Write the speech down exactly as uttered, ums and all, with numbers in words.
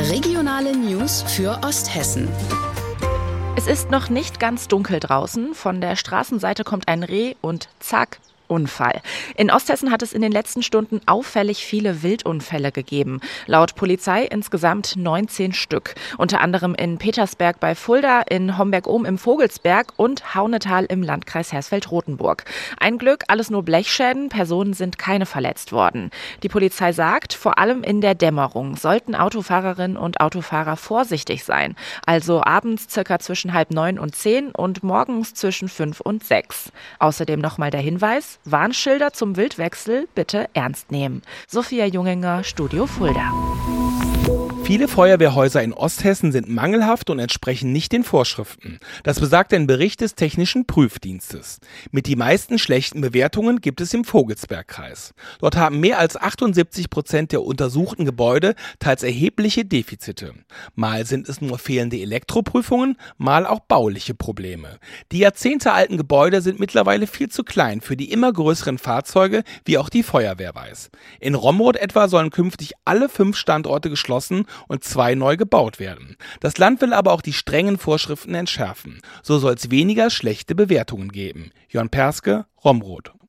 Regionale News für Osthessen. Es ist noch nicht ganz dunkel draußen. Von der Straßenseite kommt ein Reh und zack, Unfall. In Osthessen hat es in den letzten Stunden auffällig viele Wildunfälle gegeben. Laut Polizei insgesamt neunzehn Stück. Unter anderem in Petersberg bei Fulda, in Homberg-Ohm im Vogelsberg und Haunetal im Landkreis Hersfeld-Rotenburg. Ein Glück, alles nur Blechschäden, Personen sind keine verletzt worden. Die Polizei sagt, vor allem in der Dämmerung sollten Autofahrerinnen und Autofahrer vorsichtig sein. Also abends circa zwischen halb neun und zehn und morgens zwischen fünf und sechs. Außerdem nochmal der Hinweis: Warnschilder zum Wildwechsel bitte ernst nehmen. Sophia Junginger, Studio Fulda. Viele Feuerwehrhäuser in Osthessen sind mangelhaft und entsprechen nicht den Vorschriften. Das besagt ein Bericht des Technischen Prüfdienstes. Mit die meisten schlechten Bewertungen gibt es im Vogelsbergkreis. Dort haben mehr als achtundsiebzig Prozent der untersuchten Gebäude teils erhebliche Defizite. Mal sind es nur fehlende Elektroprüfungen, mal auch bauliche Probleme. Die jahrzehntealten Gebäude sind mittlerweile viel zu klein für die immer größeren Fahrzeuge, wie auch die Feuerwehr weiß. In Romroth etwa sollen künftig alle fünf Standorte geschlossen und zwei neu gebaut werden. Das Land will aber auch die strengen Vorschriften entschärfen. So soll es weniger schlechte Bewertungen geben. Jörn Perske, Romroth.